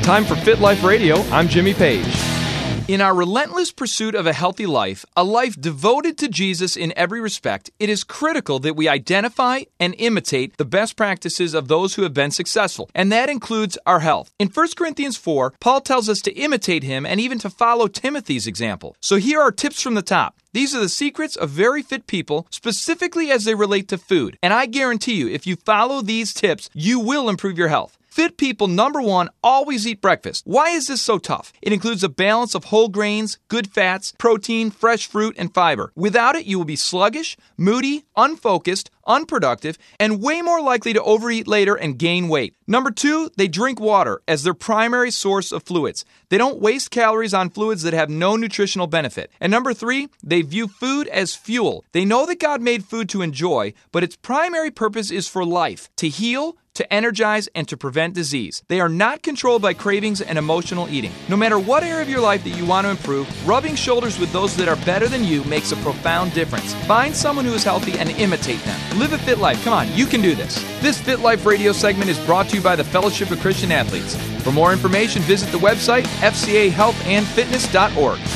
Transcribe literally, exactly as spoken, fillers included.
Time for Fit Life Radio. I'm Jimmy Page. In our relentless pursuit of a healthy life, a life devoted to Jesus in every respect, it is critical that we identify and imitate the best practices of those who have been successful, and that includes our health. In First Corinthians four, Paul tells us to imitate him and even to follow Timothy's example. So here are tips from the top. These are the secrets of very fit people, specifically as they relate to food. And I guarantee you, if you follow these tips, you will improve your health. Fit people, number one, always eat breakfast. Why is this so tough? It includes a balance of whole grains, good fats, protein, fresh fruit, and fiber. Without it, you will be sluggish, moody, unfocused, unproductive, and way more likely to overeat later and gain weight. Number two, they drink water as their primary source of fluids. They don't waste calories on fluids that have no nutritional benefit. And number three, they view food as fuel. They know that God made food to enjoy, but its primary purpose is for life, to heal, to energize, and to prevent disease. They are not controlled by cravings and emotional eating. No matter what area of your life that you want to improve, rubbing shoulders with those that are better than you makes a profound difference. Find someone who is healthy and imitate them. Live a fit life. Come on, you can do this. This Fit Life radio segment is brought to you by the Fellowship of Christian Athletes. For more information, visit the website f c a health and fitness dot org.